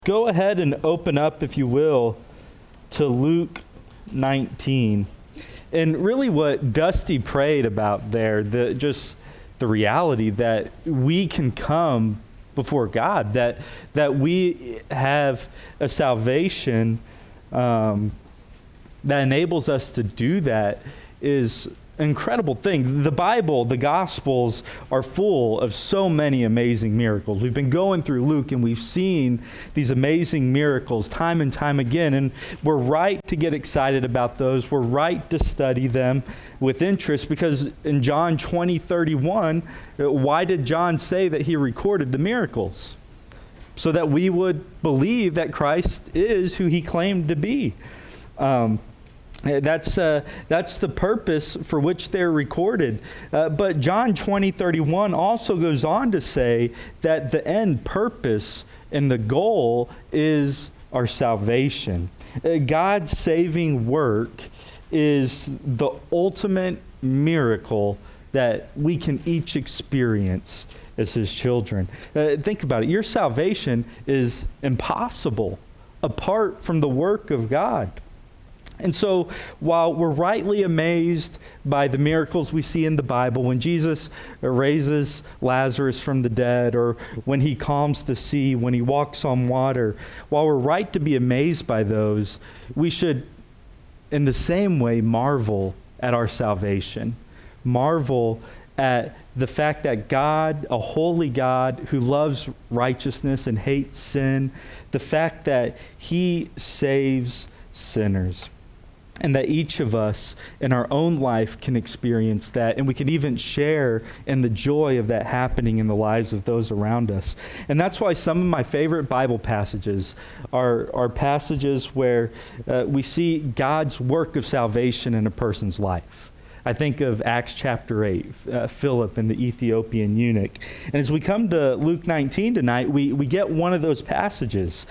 Go ahead and open up, if you will, to Luke 19. And really what Dusty prayed about there, the reality that we can come before God, that we have a salvation that enables us to do that is an incredible thing. The Bible, the Gospels are full of so many amazing miracles. We've been going through Luke and we've seen these amazing miracles time and time again, and we're right to get excited about those. We're right to study them with interest because in John 20:31, why did John say that he recorded the miracles? So that we would believe that Christ is who he claimed to be. That's the purpose for which they're recorded. But John 20:31 also goes on to say that the end purpose and the goal is our salvation. God's saving work is the ultimate miracle that we can each experience as his children. Think about it. Your salvation is impossible apart from the work of God. And so while we're rightly amazed by the miracles we see in the Bible, when Jesus raises Lazarus from the dead, or when he calms the sea, when he walks on water, while we're right to be amazed by those, we should, in the same way, marvel at our salvation. Marvel at the fact that God, a holy God who loves righteousness and hates sin, the fact that he saves sinners. And that each of us in our own life can experience that. And we can even share in the joy of that happening in the lives of those around us. And that's why some of my favorite Bible passages are passages where we see God's work of salvation in a person's life. I think of Acts chapter 8, Philip and the Ethiopian eunuch. And as we come to Luke 19 tonight, we get one of those passages.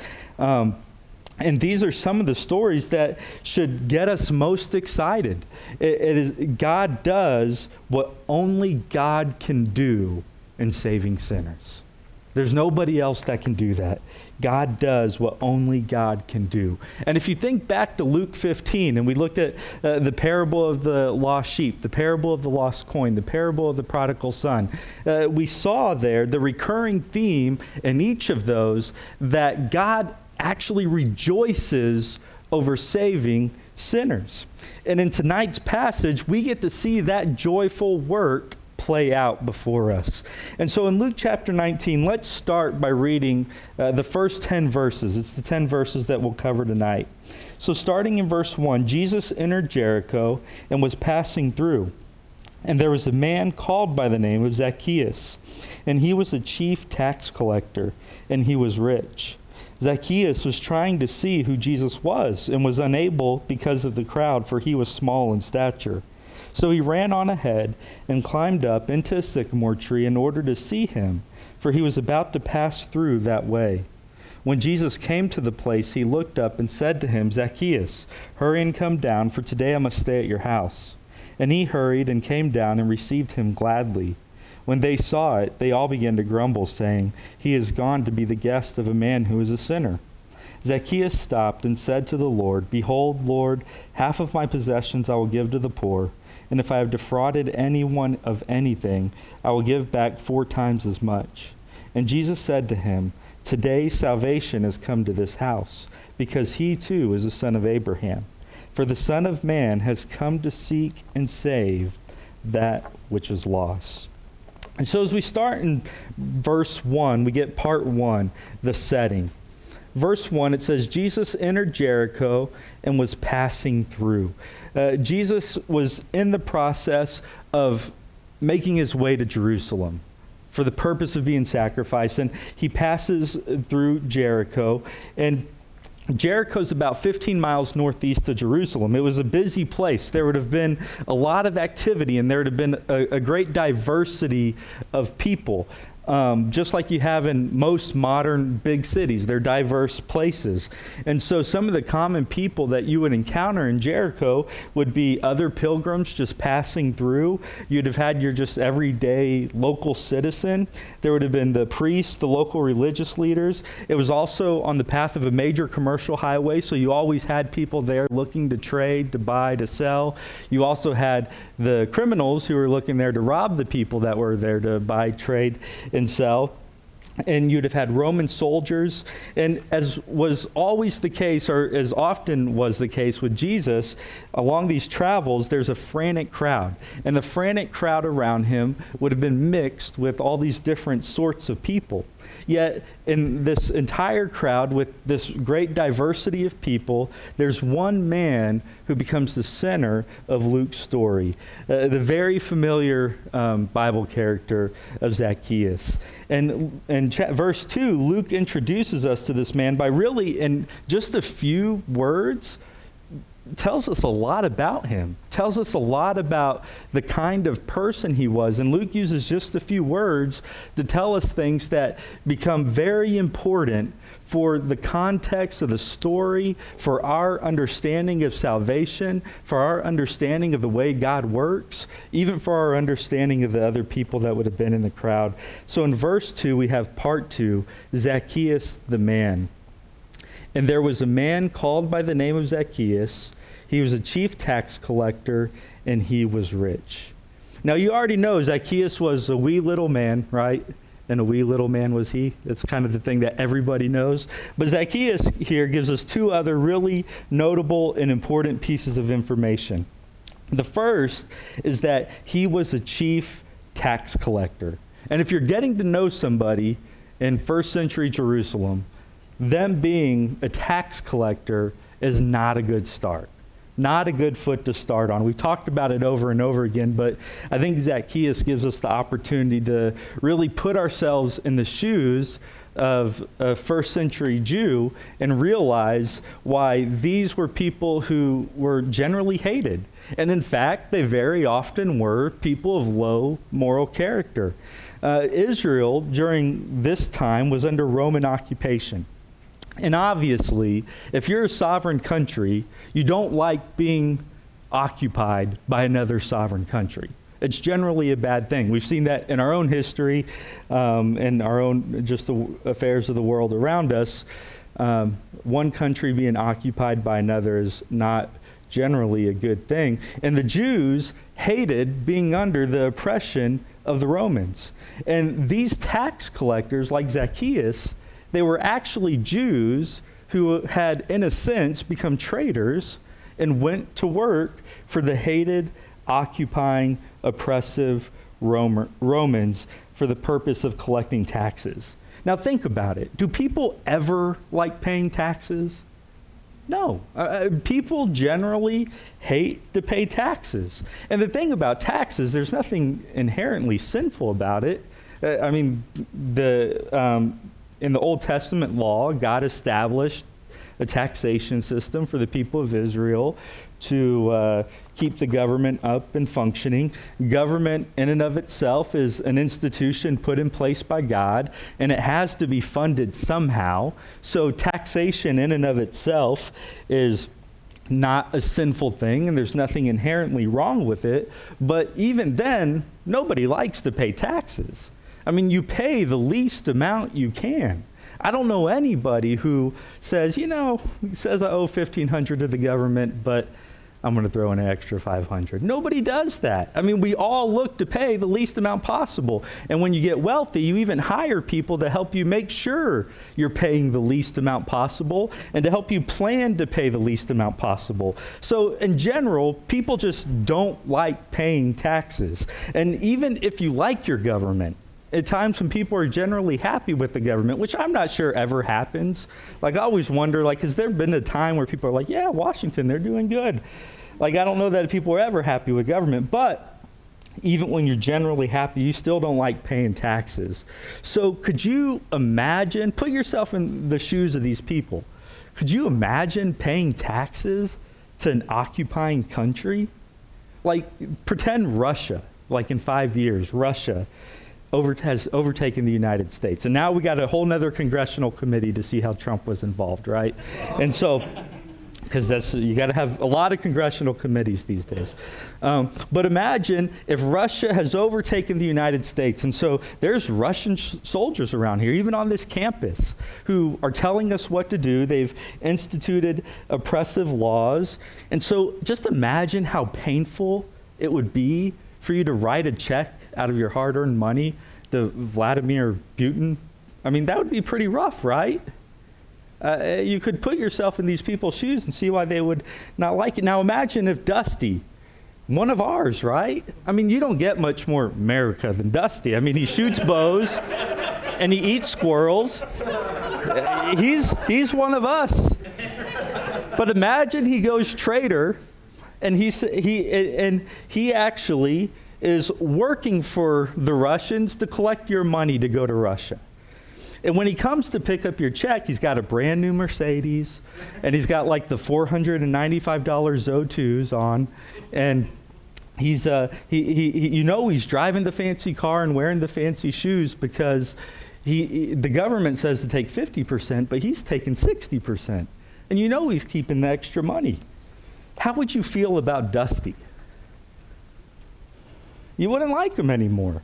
And these are some of the stories that should get us most excited. It is God does what only God can do in saving sinners. There's nobody else that can do that. God does what only God can do. And if you think back to Luke 15, and we looked at the parable of the lost sheep, the parable of the lost coin, the parable of the prodigal son, we saw there the recurring theme in each of those that God actually rejoices over saving sinners. And in tonight's passage, we get to see that joyful work play out before us. And so in Luke chapter 19, let's start by reading the first 10 verses. It's the 10 verses that we'll cover tonight. So starting in verse 1, Jesus entered Jericho and was passing through. And there was a man called by the name of Zacchaeus, and he was a chief tax collector, and he was rich. Zacchaeus was trying to see who Jesus was and was unable because of the crowd, for he was small in stature. So he ran on ahead and climbed up into a sycamore tree in order to see him, for he was about to pass through that way. When Jesus came to the place, he looked up and said to him, "Zacchaeus, hurry and come down, for today I must stay at your house." And he hurried and came down and received him gladly. When they saw it, they all began to grumble, saying, "He is gone to be the guest of a man who is a sinner." Zacchaeus stopped and said to the Lord, "Behold, Lord, half of my possessions I will give to the poor, and if I have defrauded anyone of anything, I will give back 4 times as much." And Jesus said to him, "Today salvation has come to this house, because he too is a son of Abraham. For the Son of Man has come to seek and save that which is lost." And so as we start in verse 1, we get part 1, the setting. Verse 1, it says, Jesus entered Jericho and was passing through. Jesus was in the process of making his way to Jerusalem for the purpose of being sacrificed. And he passes through Jericho. And Jericho's about 15 miles northeast of Jerusalem. It was a busy place. There would have been a lot of activity, and there would have been a great diversity of people. just like you have in most modern big cities. They're diverse places. And so some of the common people that you would encounter in Jericho would be other pilgrims just passing through. You'd have had your just everyday local citizen. There would have been the priests, the local religious leaders. It was also on the path of a major commercial highway, so you always had people there looking to trade, to buy, to sell. You also had the criminals who were looking there to rob the people that were there to buy, trade, and sell. And you'd have had Roman soldiers. And as was always the case, or as often was the case with Jesus, along these travels, there's a frantic crowd. And the frantic crowd around him would have been mixed with all these different sorts of people. Yet in this entire crowd with this great diversity of people, there's one man who becomes the center of Luke's story, the very familiar Bible character of Zacchaeus. And in verse 2, Luke introduces us to this man by really, in just a few words, tells us a lot about him, tells us a lot about the kind of person he was. And Luke uses just a few words to tell us things that become very important for the context of the story, for our understanding of salvation, for our understanding of the way God works, even for our understanding of the other people that would have been in the crowd. So in verse 2, we have part 2, Zacchaeus the man. And there was a man called by the name of Zacchaeus. He was a chief tax collector, and he was rich. Now, you already know Zacchaeus was a wee little man, right? And a wee little man was he. That's kind of the thing that everybody knows. But Zacchaeus here gives us two other really notable and important pieces of information. The first is that he was a chief tax collector. And if you're getting to know somebody in first century Jerusalem, them being a tax collector is not a good start. Not a good foot to start on. We've talked about it over and over again, but I think Zacchaeus gives us the opportunity to really put ourselves in the shoes of a first century Jew and realize why these were people who were generally hated. And in fact, they very often were people of low moral character. Israel, during this time, was under Roman occupation. And obviously, if you're a sovereign country, you don't like being occupied by another sovereign country. It's generally a bad thing. We've seen that in our own history, in our own, just the affairs of the world around us. One country being occupied by another is not generally a good thing. And the Jews hated being under the oppression of the Romans. And these tax collectors, like Zacchaeus, they were actually Jews who had, in a sense, become traitors and went to work for the hated, occupying, oppressive Romans for the purpose of collecting taxes. Now think about it. Do people ever like paying taxes? No. People generally hate to pay taxes. And the thing about taxes, there's nothing inherently sinful about it. In the Old Testament law, God established a taxation system for the people of Israel to keep the government up and functioning. Government in and of itself is an institution put in place by God, and it has to be funded somehow. So taxation in and of itself is not a sinful thing, and there's nothing inherently wrong with it. But even then, nobody likes to pay taxes. I mean, you pay the least amount you can. I don't know anybody who says, he says I owe $1,500 to the government, but I'm going to throw in an extra $500. Nobody does that. I mean, we all look to pay the least amount possible. And when you get wealthy, you even hire people to help you make sure you're paying the least amount possible and to help you plan to pay the least amount possible. So in general, people just don't like paying taxes. And even if you like your government, at times when people are generally happy with the government, which I'm not sure ever happens. Like, I always wonder, has there been a time where people are like, yeah, Washington, they're doing good. I don't know that people are ever happy with government, but even when you're generally happy, you still don't like paying taxes. So could you imagine, put yourself in the shoes of these people. Could you imagine paying taxes to an occupying country? Pretend Russia, in 5 years, Russia has overtaken the United States. And now we got a whole nother congressional committee to see how Trump was involved, right? And so, because you got to have a lot of congressional committees these days. But imagine if Russia has overtaken the United States, and so there's Russian soldiers around here, even on this campus, who are telling us what to do. They've instituted oppressive laws. And so just imagine how painful it would be for you to write a check out of your hard-earned money to Vladimir Putin. I mean, that would be pretty rough, right? You could put yourself in these people's shoes and see why they would not like it. Now imagine if Dusty, one of ours, right? I mean, you don't get much more America than Dusty. I mean, he shoots bows and he eats squirrels. He's one of us. But imagine he goes traitor and he actually is working for the Russians to collect your money to go to Russia. And when he comes to pick up your check, he's got a brand new Mercedes, and he's got like the $495 ZO2s on, and he's he's driving the fancy car and wearing the fancy shoes because the government says to take 50%, but he's taking 60%, and he's keeping the extra money. How would you feel about Dusty? You wouldn't like him anymore.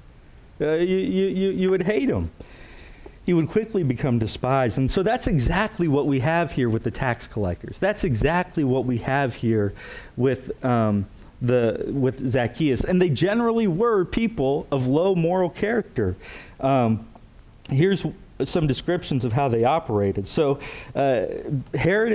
You would hate him. He would quickly become despised. And so that's exactly what we have here with the tax collectors. That's exactly what we have here with Zacchaeus. And they generally were people of low moral character. Here's some descriptions of how they operated. So Herod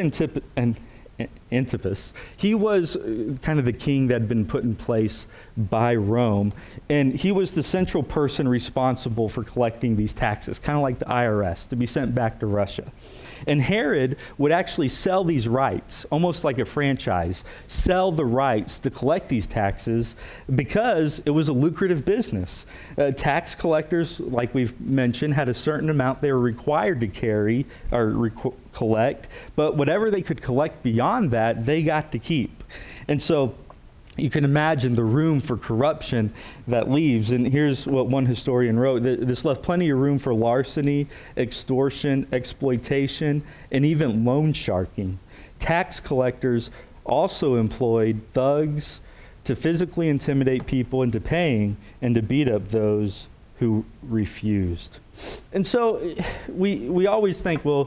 Antipas, he was kind of the king that had been put in place by Rome, and he was the central person responsible for collecting these taxes, kind of like the IRS, to be sent back to Russia. And Herod would actually sell these rights, almost like a franchise, sell the rights to collect these taxes because it was a lucrative business. Tax collectors, like we've mentioned, had a certain amount they were required to carry or collect, but whatever they could collect beyond that, they got to keep. And so you can imagine the room for corruption that leaves. And here's what one historian wrote. This left plenty of room for larceny, extortion, exploitation, and even loan sharking. Tax collectors also employed thugs to physically intimidate people into paying and to beat up those who refused. And so we always think, well,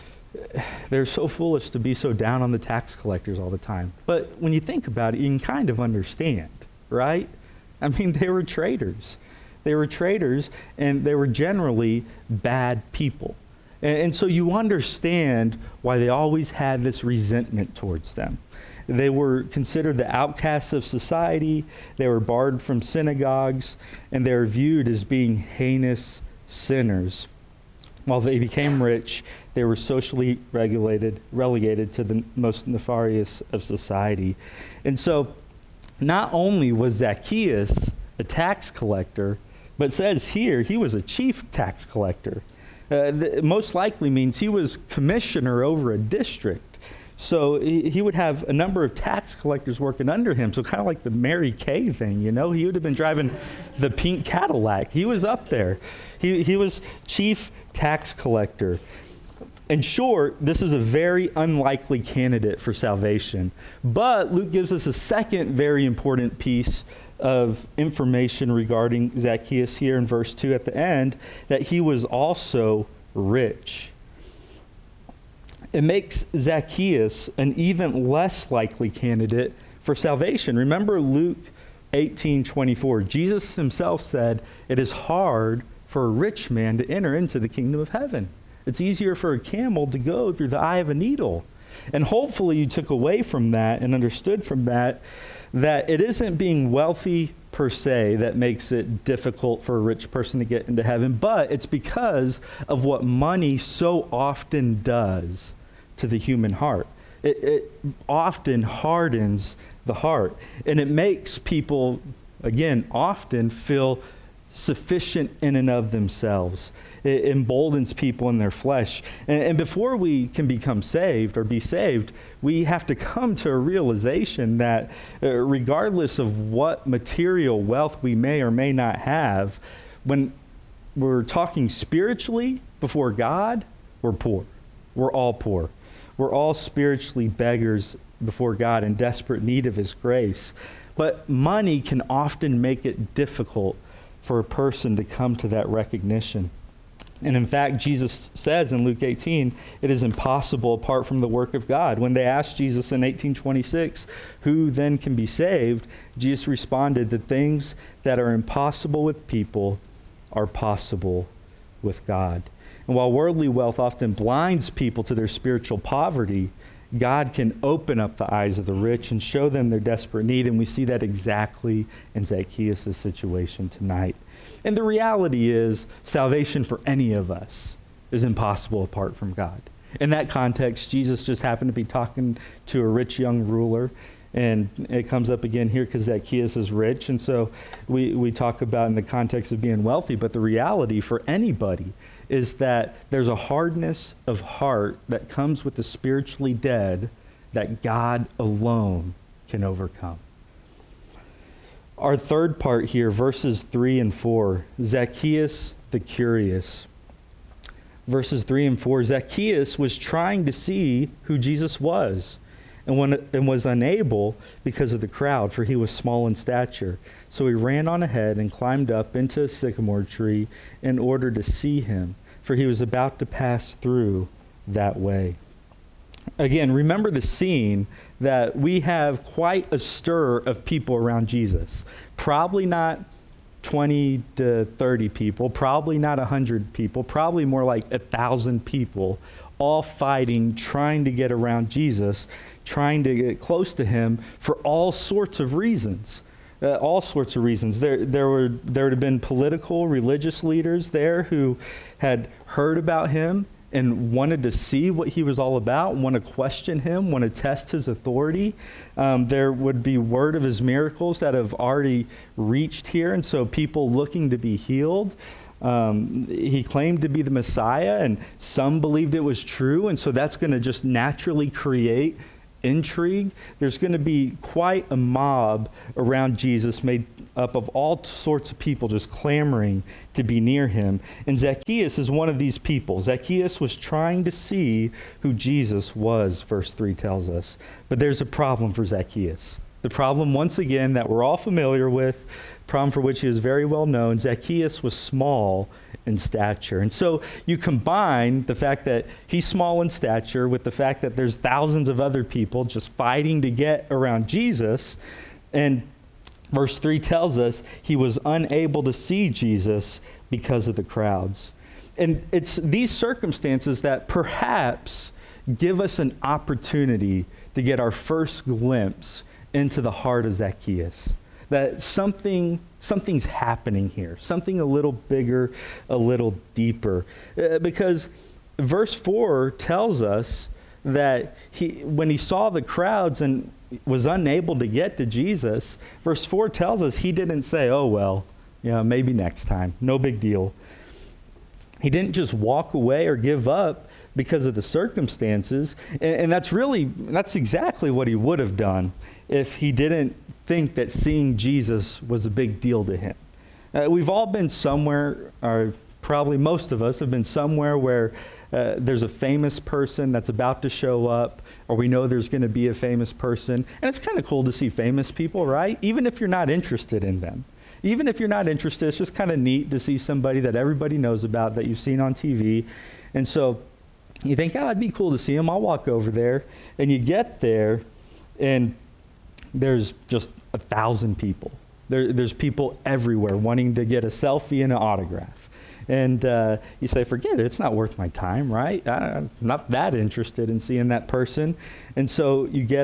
they're so foolish to be so down on the tax collectors all the time. But when you think about it, you can kind of understand, right? I mean, they were traitors. They were traitors, and they were generally bad people. And so you understand why they always had this resentment towards them. They were considered the outcasts of society. They were barred from synagogues, and they were viewed as being heinous sinners. While they became rich, they were socially relegated to the most nefarious of society. And so not only was Zacchaeus a tax collector, but it says here he was a chief tax collector. Most likely means he was commissioner over a district. So he would have a number of tax collectors working under him. So kind of like the Mary Kay thing, He would have been driving the pink Cadillac. He was up there. He was chief tax collector. In short, this is a very unlikely candidate for salvation. But Luke gives us a second very important piece of information regarding Zacchaeus here in verse 2 at the end, that he was also rich. It makes Zacchaeus an even less likely candidate for salvation. Remember Luke 18:24. Jesus himself said, "It is hard for a rich man to enter into the kingdom of heaven. It's easier for a camel to go through the eye of a needle." And hopefully you took away from that and understood from that it isn't being wealthy per se that makes it difficult for a rich person to get into heaven, but it's because of what money so often does to the human heart. It often hardens the heart, and it makes people, again, often feel sufficient in and of themselves. It emboldens people in their flesh. And before we can become saved or be saved, we have to come to a realization that regardless of what material wealth we may or may not have, when we're talking spiritually before God, we're poor. We're all poor. We're all spiritually beggars before God in desperate need of his grace. But money can often make it difficult for a person to come to that recognition. And in fact, Jesus says in Luke 18, it is impossible apart from the work of God. When they asked Jesus in 1826, who then can be saved? Jesus responded, the things that are impossible with people are possible with God. And while worldly wealth often blinds people to their spiritual poverty, God can open up the eyes of the rich and show them their desperate need. And we see that exactly in Zacchaeus' situation tonight. And the reality is, salvation for any of us is impossible apart from God. In that context, Jesus just happened to be talking to a rich young ruler. And it comes up again here because Zacchaeus is rich. And so we talk about in the context of being wealthy. But the reality for anybody is that there's a hardness of heart that comes with the spiritually dead that God alone can overcome. Our third part here, verses 3 and 4, Zacchaeus the curious. Verses 3 and 4, Zacchaeus was trying to see who Jesus was and was unable because of the crowd, for he was small in stature. So he ran on ahead and climbed up into a sycamore tree in order to see him, for he was about to pass through that way. Again, remember the scene that we have quite a stir of people around Jesus. Probably not 20 to 30 people, probably not 100 people, probably more like 1,000 people, all fighting, trying to get around Jesus, trying to get close to him for all sorts of reasons. All sorts of reasons. There would have been political, religious leaders there who had heard about him and wanted to see what he was all about, want to question him, want to test his authority. There would be word of his miracles that have already reached here, and so people looking to be healed. He claimed to be the Messiah, and some believed it was true, and so that's going to just naturally create intrigue. There's going to be quite a mob around Jesus made up of all sorts of people just clamoring to be near him. And Zacchaeus is one of these people. Zacchaeus was trying to see who Jesus was, verse 3 tells us. But there's a problem for Zacchaeus. The problem, once again, that we're all familiar with, problem for which he is very well known. Zacchaeus was small in stature. And so you combine the fact that he's small in stature with the fact that there's thousands of other people just fighting to get around Jesus. And verse 3 tells us he was unable to see Jesus because of the crowds. And it's these circumstances that perhaps give us an opportunity to get our first glimpse into the heart of Zacchaeus. That something's happening here, something a little bigger, a little deeper. Because verse 4 tells us that when he saw the crowds and was unable to get to Jesus, verse 4 tells us he didn't say, oh, well, maybe next time, no big deal. He didn't just walk away or give up because of the circumstances. And that's exactly what he would have done if he didn't think that seeing Jesus was a big deal to him. We've all been somewhere, or probably most of us have been somewhere where there's a famous person that's about to show up, or we know there's going to be a famous person. And it's kind of cool to see famous people, right? Even if you're not interested in them. Even if you're not interested, it's just kind of neat to see somebody that everybody knows about, that you've seen on TV. And so you think, oh, it'd be cool to see him. I'll walk over there. And you get there, and there's just 1,000 people. There's people everywhere wanting to get a selfie and an autograph. And you say, forget it, it's not worth my time, right? I'm not that interested in seeing that person. And so you give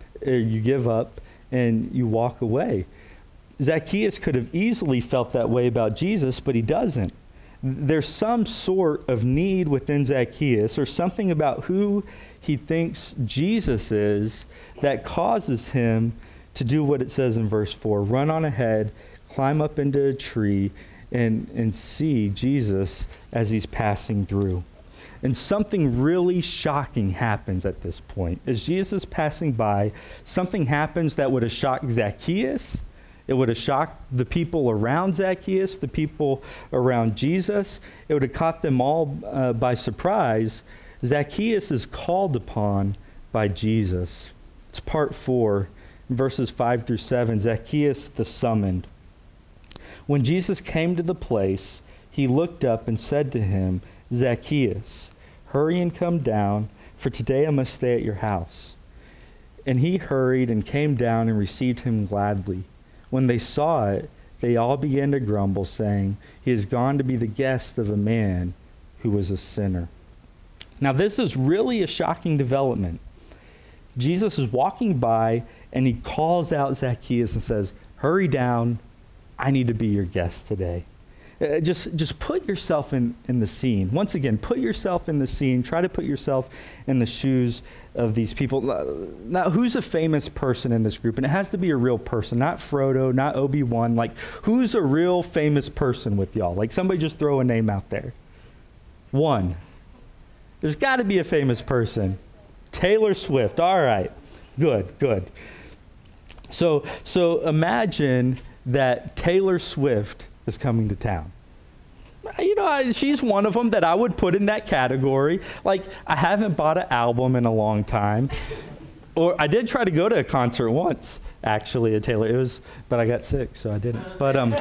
up, and you walk away. Zacchaeus could have easily felt that way about Jesus, but he doesn't. There's some sort of need within Zacchaeus, or something about who he thinks Jesus is, that causes him to do what it says in verse 4. Run on ahead, climb up into a tree, and see Jesus as he's passing through. And something really shocking happens at this point. As Jesus is passing by, something happens that would have shocked Zacchaeus It would have shocked the people around Zacchaeus, the people around Jesus. It would have caught them all by surprise. Zacchaeus is called upon by Jesus. It's part 4, verses 5 through 7. Zacchaeus the summoned. When Jesus came to the place, he looked up and said to him, Zacchaeus, hurry and come down, for today I must stay at your house. And he hurried and came down and received him gladly. When they saw it, they all began to grumble, saying, he has gone to be the guest of a man who was a sinner. Now, this is really a shocking development. Jesus is walking by, and he calls out Zacchaeus and says, hurry down. I need to be your guest today. Just put yourself in the scene. Once again, put yourself in the scene. Try to put yourself in the shoes of these people. Now, who's a famous person in this group? And it has to be a real person, not Frodo, not Obi-Wan. Like, who's a real famous person with y'all? Like, somebody just throw a name out there. One. There's got to be a famous person. Taylor Swift. All right. Good. So imagine that Taylor Swift is coming to town. You know, she's one of them that I would put in that category. Like, I haven't bought an album in a long time. Or I did try to go to a concert once, actually, at Taylor. But I got sick, so I didn't.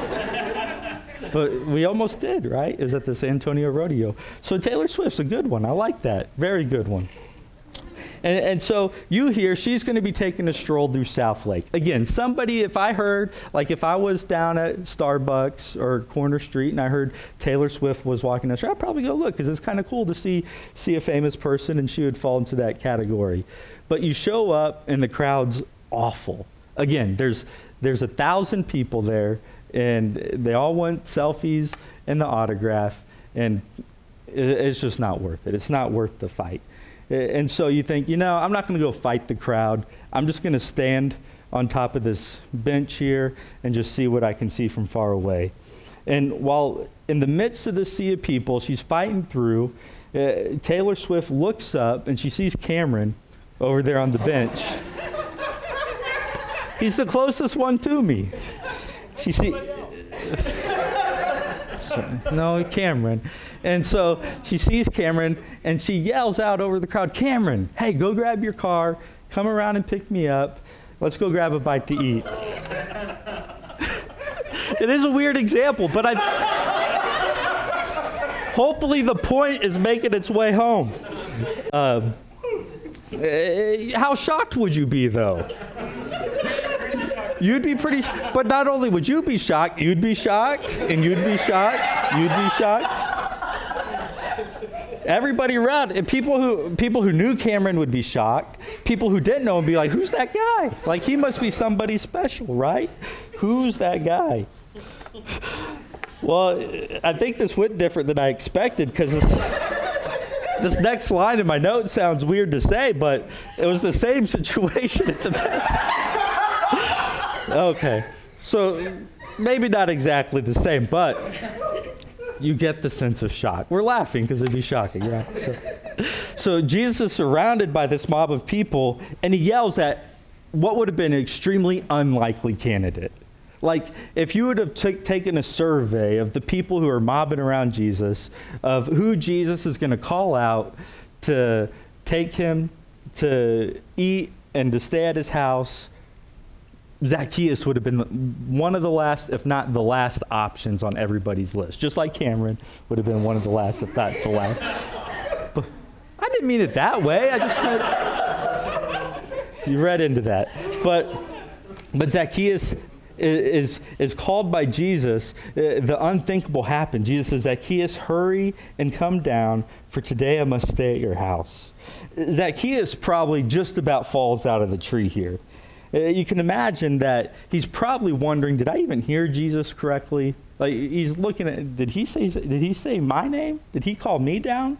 But we almost did, right? It was at the San Antonio Rodeo. So Taylor Swift's a good one. I like that. Very good one. And so you hear she's going to be taking a stroll through South Lake. Again, somebody, if I was down at Starbucks or Corner Street and I heard Taylor Swift was walking down the street, I'd probably go look because it's kind of cool to see a famous person, and she would fall into that category. But you show up and the crowd's awful. Again, there's 1,000 people there, and they all want selfies and the autograph, and it's just not worth it. It's not worth the fight. And so you think, I'm not going to go fight the crowd. I'm just going to stand on top of this bench here and just see what I can see from far away. And while in the midst of the sea of people, she's fighting through, Taylor Swift looks up and she sees Cameron over there on the bench. He's the closest one to me. No, Cameron. And so she sees Cameron, and she yells out over the crowd, Cameron, hey, go grab your car, come around and pick me up. Let's go grab a bite to eat. It is a weird example, but hopefully the point is making its way home. How shocked would you be, though? You'd be but not only would you be shocked, you'd be shocked, and you'd be shocked, you'd be shocked. Everybody around, and people who knew Cameron would be shocked. People who didn't know would be like, who's that guy? Like, he must be somebody special, right? Who's that guy? Well, I think this went different than I expected, because this next line in my note sounds weird to say, but it was the same situation at the best. Okay, so maybe not exactly the same, but you get the sense of shock. We're laughing because it'd be shocking, right? So Jesus is surrounded by this mob of people, and he yells at what would have been an extremely unlikely candidate. Like, if you would have taken a survey of the people who are mobbing around Jesus, of who Jesus is going to call out to take him to eat and to stay at his house, Zacchaeus would have been one of the last, if not the last, options on everybody's list. Just like Cameron would have been one of the last, if not the last. But I didn't mean it that way. I just meant you read into that. But Zacchaeus is called by Jesus. The unthinkable happened. Jesus says, Zacchaeus, hurry and come down, for today I must stay at your house. Zacchaeus probably just about falls out of the tree here. You can imagine that he's probably wondering, did I even hear Jesus correctly? Like, he's looking at, did he say my name? Did he call me down?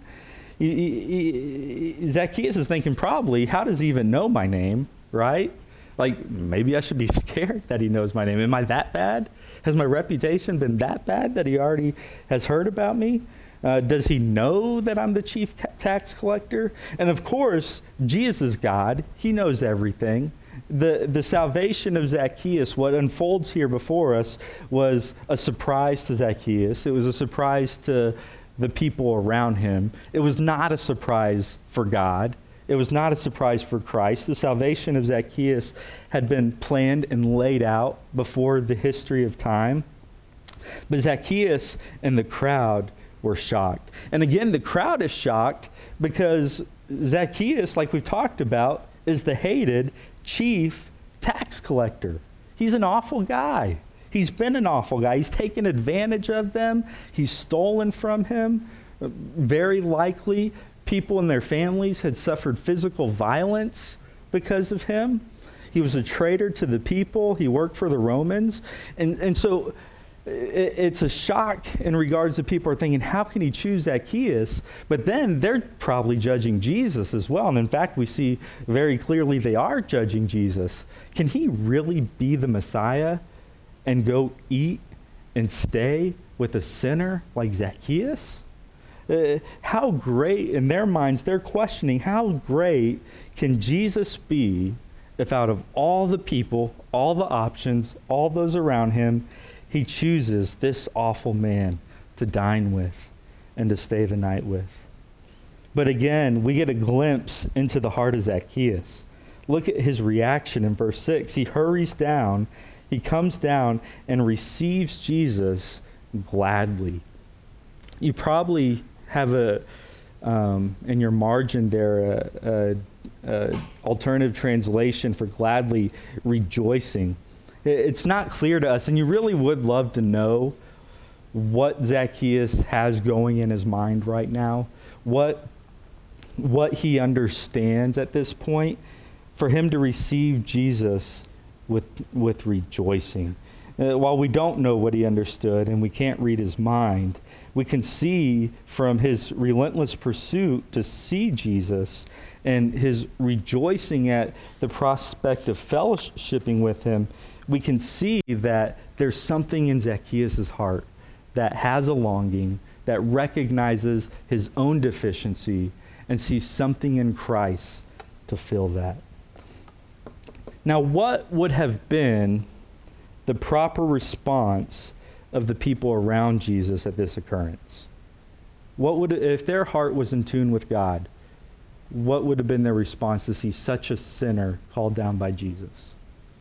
Zacchaeus is thinking probably, how does he even know my name, right? Like, maybe I should be scared that he knows my name. Am I that bad? Has my reputation been that bad that he already has heard about me? Does he know that I'm the chief tax collector? And of course, Jesus is God. He knows everything. The salvation of Zacchaeus, what unfolds here before us, was a surprise to Zacchaeus. It was a surprise to the people around him. It was not a surprise for God. It was not a surprise for Christ. The salvation of Zacchaeus had been planned and laid out before the history of time. But Zacchaeus and the crowd were shocked. And again, the crowd is shocked because Zacchaeus, like we've talked about, is the hated chief tax collector. He's an awful guy. He's been an awful guy. He's taken advantage of them. He's stolen from him. Very likely, people in their families had suffered physical violence because of him. He was a traitor to the people. He worked for the Romans. And so it's a shock in regards to people are thinking, how can he choose Zacchaeus? But then they're probably judging Jesus as well. And in fact, we see very clearly they are judging Jesus. Can he really be the Messiah and go eat and stay with a sinner like Zacchaeus? How great, in their minds, they're questioning, how great can Jesus be if out of all the people, all the options, all those around him, he chooses this awful man to dine with and to stay the night with? But again, we get a glimpse into the heart of Zacchaeus. Look at his reaction in verse 6. He hurries down, he comes down and receives Jesus gladly. You probably have in your margin there, a alternative translation for gladly, rejoicing. It's not clear to us, and you really would love to know what Zacchaeus has going in his mind right now, what he understands at this point, for him to receive Jesus with rejoicing. While we don't know what he understood and we can't read his mind, we can see from his relentless pursuit to see Jesus and his rejoicing at the prospect of fellowshipping with him, we can see that there's something in Zacchaeus' heart that has a longing, that recognizes his own deficiency and sees something in Christ to fill that. Now, what would have been the proper response of the people around Jesus at this occurrence? What would, if their heart was in tune with God, what would have been their response to see such a sinner called down by Jesus?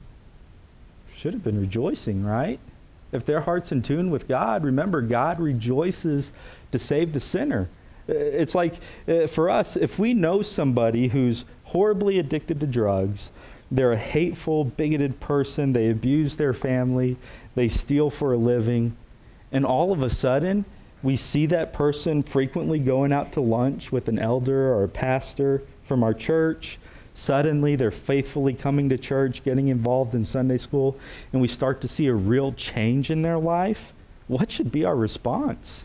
Should have been rejoicing, right? If their heart's in tune with God, remember, God rejoices to save the sinner. It's like, for us, if we know somebody who's horribly addicted to drugs, they're a hateful, bigoted person, they abuse their family, they steal for a living, and all of a sudden, we see that person frequently going out to lunch with an elder or a pastor from our church. Suddenly, they're faithfully coming to church, getting involved in Sunday school, and we start to see a real change in their life. What should be our response?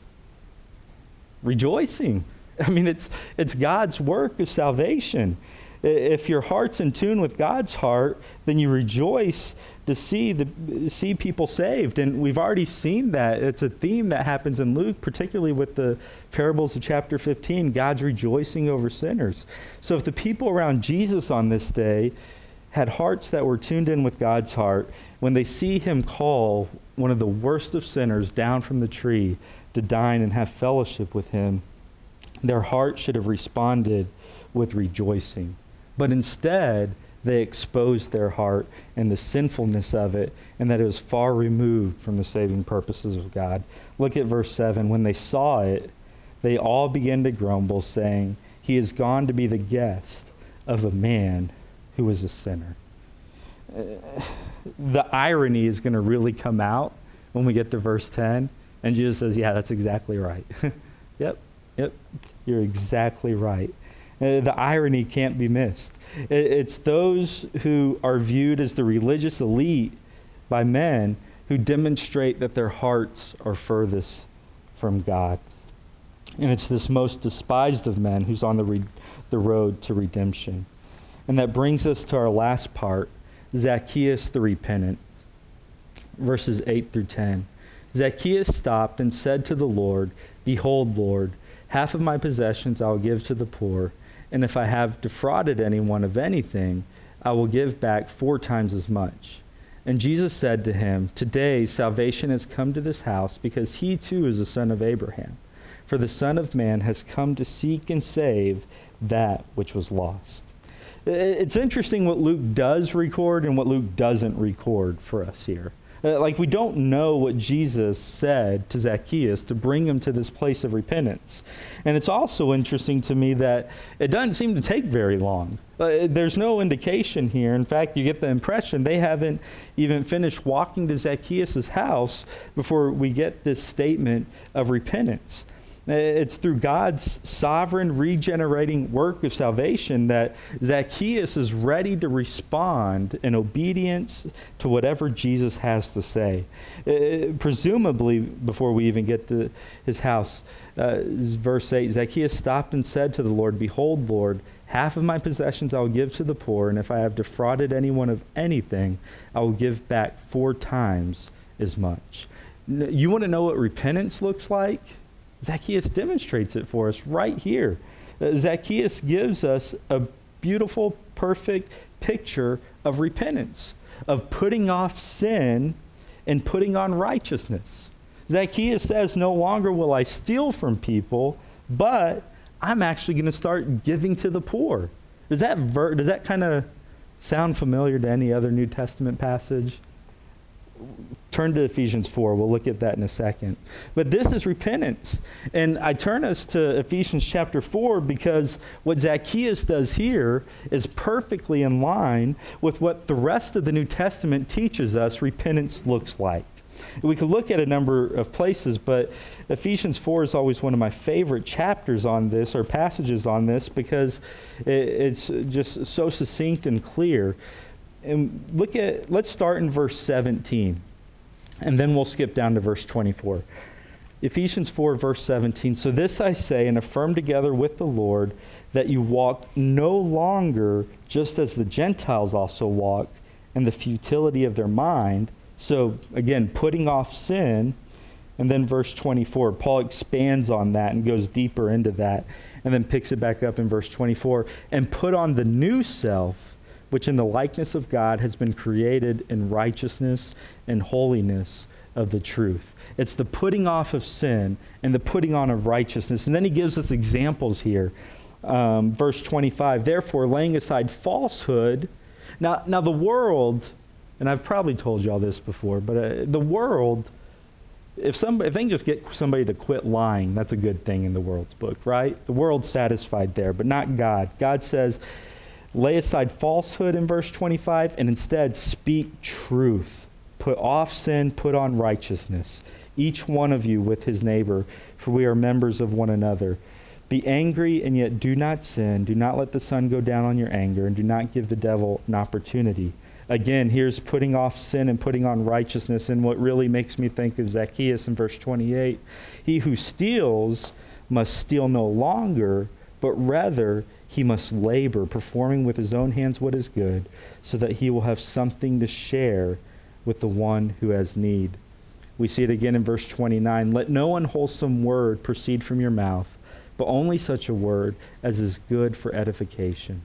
Rejoicing. I mean, it's God's work of salvation. If your heart's in tune with God's heart, then you rejoice to see people saved. And we've already seen that. It's a theme that happens in Luke, particularly with the parables of chapter 15, God's rejoicing over sinners. So if the people around Jesus on this day had hearts that were tuned in with God's heart, when they see him call one of the worst of sinners down from the tree to dine and have fellowship with him, their heart should have responded with rejoicing. But instead, they exposed their heart and the sinfulness of it, and that it was far removed from the saving purposes of God. Look at verse 7. When they saw it, they all began to grumble, saying, "He has gone to be the guest of a man who is a sinner." The irony is going to really come out when we get to verse 10, and Jesus says, yeah, that's exactly right. Yep, you're exactly right. The irony can't be missed. It's those who are viewed as the religious elite by men who demonstrate that their hearts are furthest from God. And it's this most despised of men who's on the road to redemption. And that brings us to our last part, Zacchaeus the repentant. Verses 8 through 10. Zacchaeus stopped and said to the Lord, "Behold, Lord, half of my possessions I will give to the poor, and if I have defrauded anyone of anything, I will give back 4 times as much. And Jesus said to him, today salvation has come to this house because he too is a son of Abraham. For the Son of Man has come to seek and save that which was lost. It's interesting what Luke does record and what Luke doesn't record for us here. Like, we don't know what Jesus said to Zacchaeus to bring him to this place of repentance. And it's also interesting to me that it doesn't seem to take very long. There's no indication here. In fact, you get the impression they haven't even finished walking to Zacchaeus' house before we get this statement of repentance. It's through God's sovereign regenerating work of salvation that Zacchaeus is ready to respond in obedience to whatever Jesus has to say. Presumably, before we even get to his house, verse 8, Zacchaeus stopped and said to the Lord, behold, Lord, half of my possessions I will give to the poor, and if I have defrauded anyone of anything, I will give back 4 times as much. You want to know what repentance looks like? Zacchaeus demonstrates it for us right here. Zacchaeus gives us a beautiful, perfect picture of repentance, of putting off sin and putting on righteousness. Zacchaeus says, no longer will I steal from people, but I'm actually going to start giving to the poor. Does that kind of sound familiar to any other New Testament passage? Turn to Ephesians 4. We'll look at that in a second. But this is repentance. And I turn us to Ephesians chapter 4 because what Zacchaeus does here is perfectly in line with what the rest of the New Testament teaches us repentance looks like. We could look at a number of places, but Ephesians 4 is always one of my favorite chapters on this, or passages on this, because it's just so succinct and clear. And let's start in verse 17, and then we'll skip down to verse 24. Ephesians 4, verse 17, so this I say and affirm together with the Lord, that you walk no longer just as the Gentiles also walk in the futility of their mind. So again, putting off sin. And then verse 24, Paul expands on that and goes deeper into that, and then picks it back up in verse 24, and put on the new self, which in the likeness of God has been created in righteousness and holiness of the truth. It's the putting off of sin and the putting on of righteousness. And then he gives us examples here. Verse 25, therefore laying aside falsehood. Now the world, and I've probably told you all this before, but the world, if they can just get somebody to quit lying, that's a good thing in the world's book, right? The world's satisfied there, but not God. God says, lay aside falsehood in verse 25 and instead speak truth. Put off sin, put on righteousness. Each one of you with his neighbor, for we are members of one another. Be angry and yet do not sin. Do not let the sun go down on your anger, and do not give the devil an opportunity. Again, here's putting off sin and putting on righteousness. And what really makes me think of Zacchaeus in verse 28, he who steals must steal no longer, but rather he must labor, performing with his own hands what is good, so that he will have something to share with the one who has need. We see it again in verse 29. Let no unwholesome word proceed from your mouth, but only such a word as is good for edification.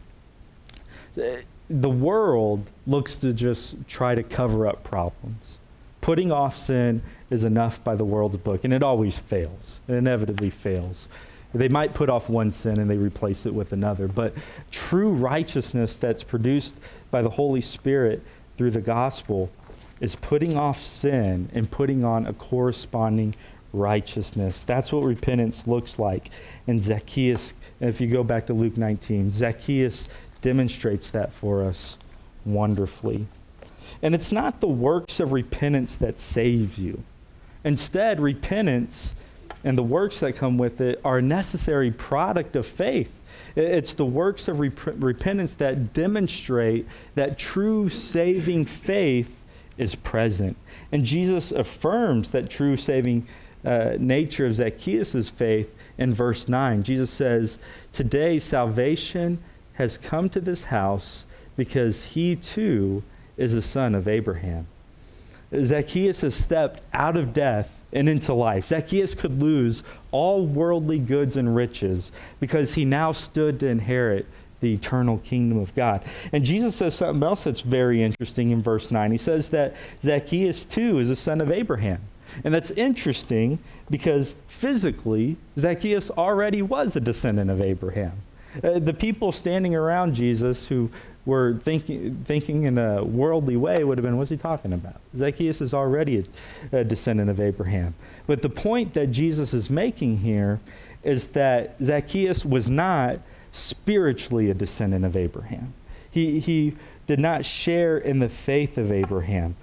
The world looks to just try to cover up problems. Putting off sin is enough by the world's book, and it always fails. It inevitably fails. They might put off one sin and they replace it with another, but true righteousness that's produced by the Holy Spirit through the gospel is putting off sin and putting on a corresponding righteousness. That's what repentance looks like. And Zacchaeus, if you go back to Luke 19, Zacchaeus demonstrates that for us wonderfully. And it's not the works of repentance that saves you. Instead, repentance and the works that come with it are a necessary product of faith. It's the works of repentance that demonstrate that true saving faith is present. And Jesus affirms that true saving nature of Zacchaeus' faith in verse 9. Jesus says, today salvation has come to this house because he too is a son of Abraham. Zacchaeus has stepped out of death and into life. Zacchaeus could lose all worldly goods and riches because he now stood to inherit the eternal kingdom of God. And Jesus says something else that's very interesting in verse 9. He says that Zacchaeus too is a son of Abraham. And that's interesting because physically, Zacchaeus already was a descendant of Abraham. The people standing around Jesus who were thinking in a worldly way would have been, what's he talking about? Zacchaeus is already a descendant of Abraham. But the point that Jesus is making here is that Zacchaeus was not spiritually a descendant of Abraham. He did not share in the faith of Abraham.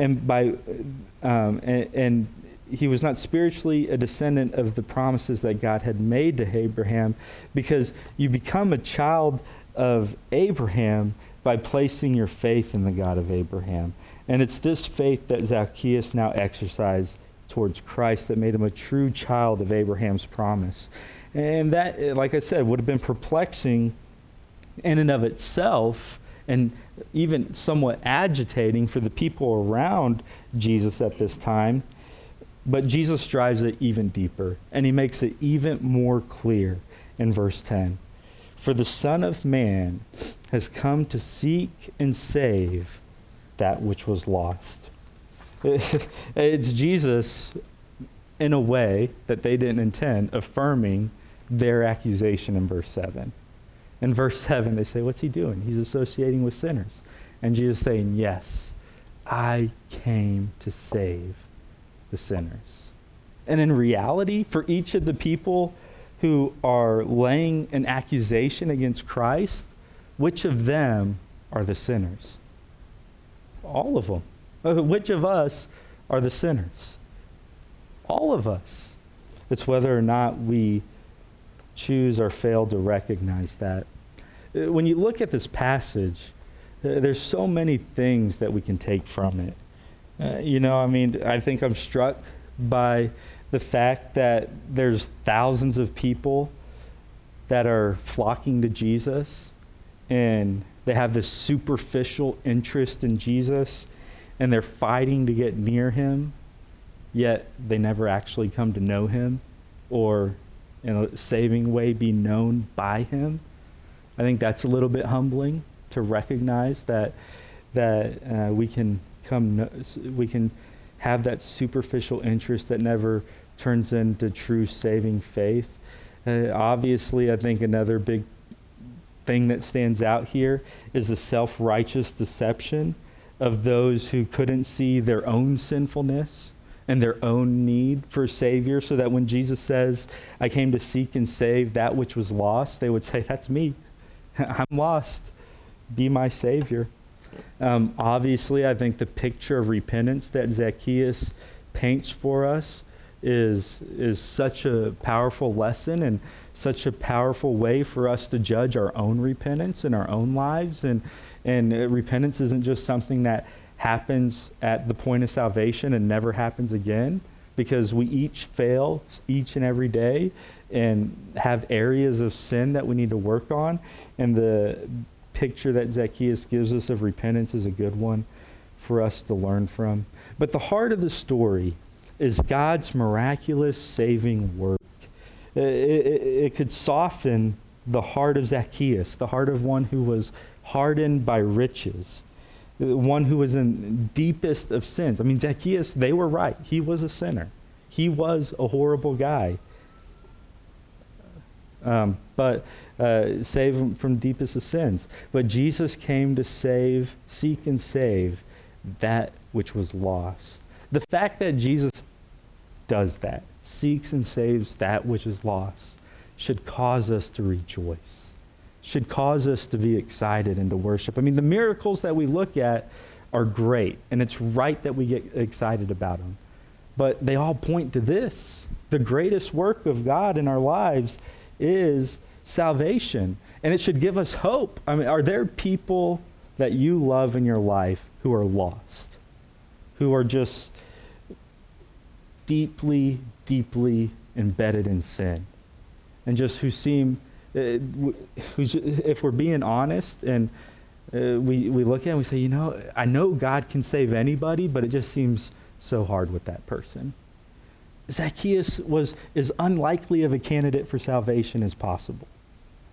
And he was not spiritually a descendant of the promises that God had made to Abraham, because you become a child of Abraham by placing your faith in the God of Abraham. And it's this faith that Zacchaeus now exercised towards Christ that made him a true child of Abraham's promise. And that, like I said, would have been perplexing in and of itself, and even somewhat agitating for the people around Jesus at this time. But Jesus drives it even deeper, and he makes it even more clear in verse 10. For the Son of Man has come to seek and save that which was lost. It's Jesus, in a way that they didn't intend, affirming their accusation in verse 7. In verse 7, they say, what's he doing? He's associating with sinners. And Jesus saying, yes, I came to save the sinners. And in reality, for each of the people who are laying an accusation against Christ, which of them are the sinners? All of them. Which of us are the sinners? All of us. It's whether or not we choose or fail to recognize that. When you look at this passage, there's so many things that we can take from it. I think I'm struck by the fact that there's thousands of people that are flocking to Jesus, and they have this superficial interest in Jesus, and they're fighting to get near him, yet they never actually come to know him or in a saving way be known by him. I think that's a little bit humbling to recognize that we can have that superficial interest that never turns into true saving faith. Obviously, I think another big thing that stands out here is the self-righteous deception of those who couldn't see their own sinfulness and their own need for a Savior, so that when Jesus says, I came to seek and save that which was lost, they would say, that's me. I'm lost. Be my Savior. Obviously, I think the picture of repentance that Zacchaeus paints for us is such a powerful lesson and such a powerful way for us to judge our own repentance in our own lives. And repentance isn't just something that happens at the point of salvation and never happens again, because we each fail each and every day and have areas of sin that we need to work on. And the picture that Zacchaeus gives us of repentance is a good one for us to learn from. But the heart of the story is God's miraculous saving work. It could soften the heart of Zacchaeus, the heart of one who was hardened by riches, one who was in deepest of sins. I mean, Zacchaeus, they were right. He was a sinner. He was a horrible guy. But save him from deepest of sins. But Jesus came to seek and save that which was lost. The fact that Jesus does that, seeks and saves that which is lost, should cause us to rejoice, should cause us to be excited and to worship. I mean, the miracles that we look at are great, and it's right that we get excited about them. But they all point to this. The greatest work of God in our lives is salvation, and it should give us hope. I mean, are there people that you love in your life who are lost, who are just deeply, deeply embedded in sin, and just who seem, if we're being honest, and we look at it and we say, I know God can save anybody, but it just seems so hard with that person. Zacchaeus was as unlikely of a candidate for salvation as possible.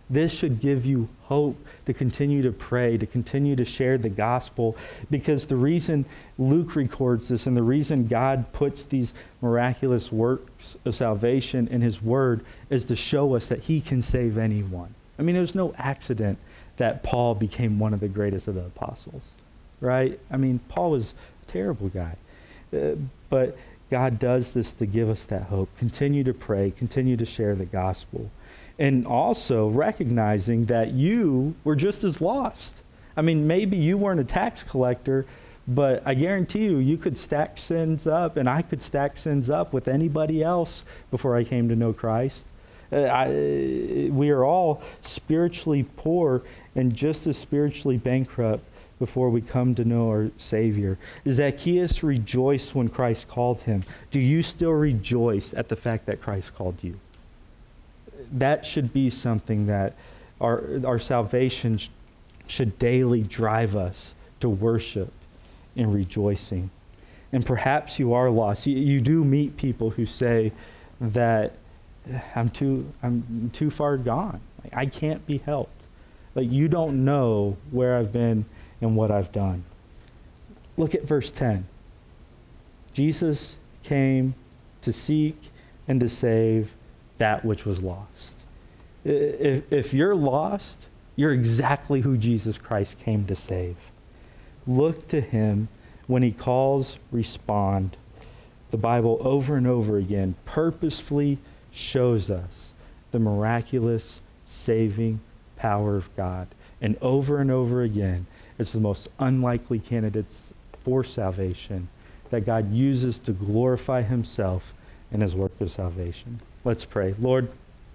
This should give you hope to continue to pray, to continue to share the gospel, because the reason Luke records this and the reason God puts these miraculous works of salvation in his word is to show us that he can save anyone. I mean, there's no accident that Paul became one of the greatest of the apostles, right? I mean, Paul was a terrible guy. But God does this to give us that hope. Continue to pray, continue to share the gospel. And also recognizing that you were just as lost. I mean, maybe you weren't a tax collector, but I guarantee you, you could stack sins up, and I could stack sins up with anybody else before I came to know Christ. We are all spiritually poor and just as spiritually bankrupt before we come to know our Savior. Zacchaeus rejoiced when Christ called him. Do you still rejoice at the fact that Christ called you? That should be something that our salvation should daily drive us to worship and rejoicing. And perhaps you are lost. You do meet people who say that I'm too far gone. I can't be helped. Like, you don't know where I've been and what I've done. Look at verse 10. Jesus came to seek and to save that which was lost. If you're lost, you're exactly who Jesus Christ came to save. Look to him. When he calls, respond. The Bible over and over again purposefully shows us the miraculous saving power of God. And over again, it's the most unlikely candidates for salvation that God uses to glorify himself in his work of salvation. Let's pray. Lord,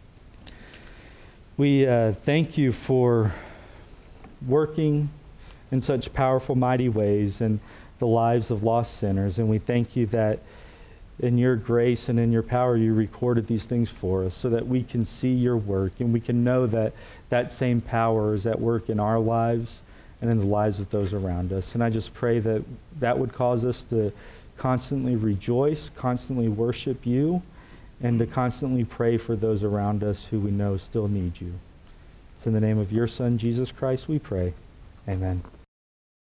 we thank you for working in such powerful, mighty ways in the lives of lost sinners. And we thank you that in your grace and in your power, you recorded these things for us so that we can see your work and we can know that that same power is at work in our lives and in the lives of those around us. And I just pray that that would cause us to constantly rejoice, constantly worship you, and to constantly pray for those around us who we know still need you. It's in the name of your Son, Jesus Christ, we pray. Amen.